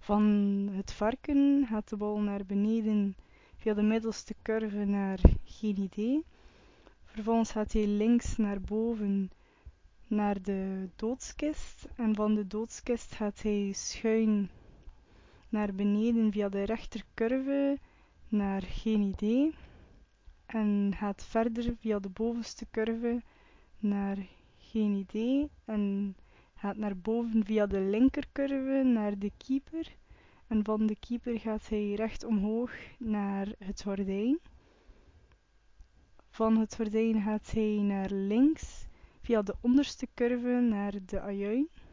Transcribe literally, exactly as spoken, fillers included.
Van het varken gaat de bal naar beneden via de middelste curve naar geen idee. Vervolgens gaat hij links naar boven naar de doodskist. En van de doodskist gaat hij schuin naar beneden via de rechtercurve naar geen idee. En gaat verder via de bovenste curve naar geen idee. En gaat naar boven via de linkercurve naar de keeper. En van de keeper gaat hij recht omhoog naar het gordijn. Van het gordijn gaat hij naar links via de onderste curve naar de ajuin.